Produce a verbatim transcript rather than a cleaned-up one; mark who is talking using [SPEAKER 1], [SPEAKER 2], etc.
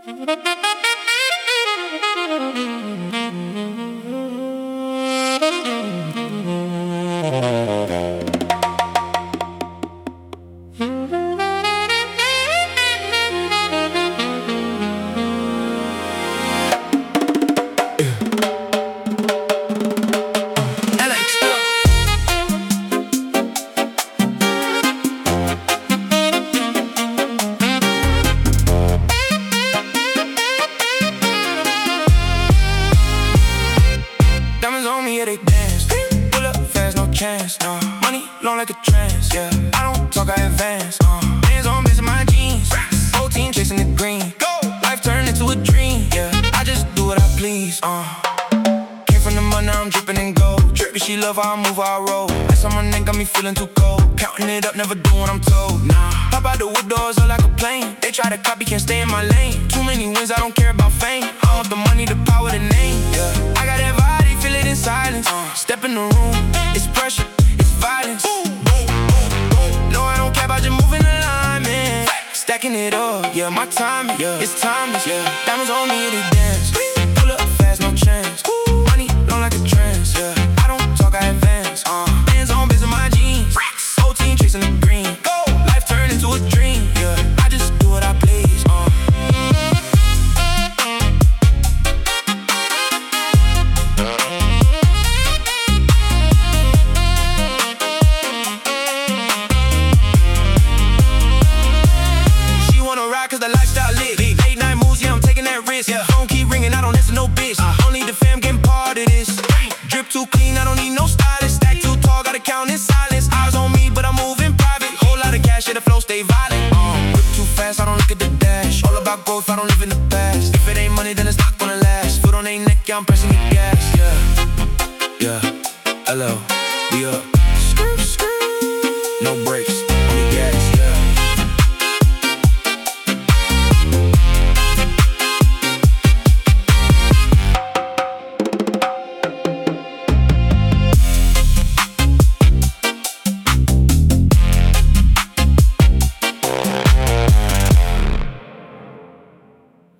[SPEAKER 1] Diamonds on me, yeah, they dance. Pull up fast, no chance. No. Money long like a trance, yeah. I don't talk, I advance. Uh. Hands on business, my jeans. Whole team chasing the green. Go. Life turned into a dream, yeah. I just do what I please. Uh. Came from the mud, now I'm dripping in gold. Drippin', she love how I move, how I roll. Ice on my neck got me feeling too cold. Counting it up, never do what I'm told. Nah. Pop out the whip doors up like a plane. They try to copy, can't stay in my lane. Too many wins, I don't care about fame. I want the money, the power, the name, yeah. I got that body, feel it in silence. uh, Step in the room, it's pressure, it's violence. No, I don't care about just moving the line, man. Stacking it up, yeah, my time, yeah. It's timeless, yeah. Diamonds on me, they dance. Pull up fast, no chance. Money long like a trance, yeah. I don't talk, I advance. uh, Hands on business, my jeans. Whole team chasing the green. Life turned into a dream, yeah. I just do what I please. uh. She wanna ride cause the lifestyle lit. Late night moves, yeah, I'm taking that risk. Yeah. Phone keep ringing, I don't answer no bitch. uh. Only the fam getting part of this. Drip too clean, I don't need no stylist. Stack too tall, gotta count in silence. Eyes on me, but I'm moving private. Whole lot of cash, yeah, the flow stay violent. uh. Whip too fast, I don't look at the dash. All about growth, I don't live in the past. If it ain't money, then it's not gonna last. Foot on their neck, yeah, I'm pressing the gas. Yeah, yeah, hello, be up. No brakes.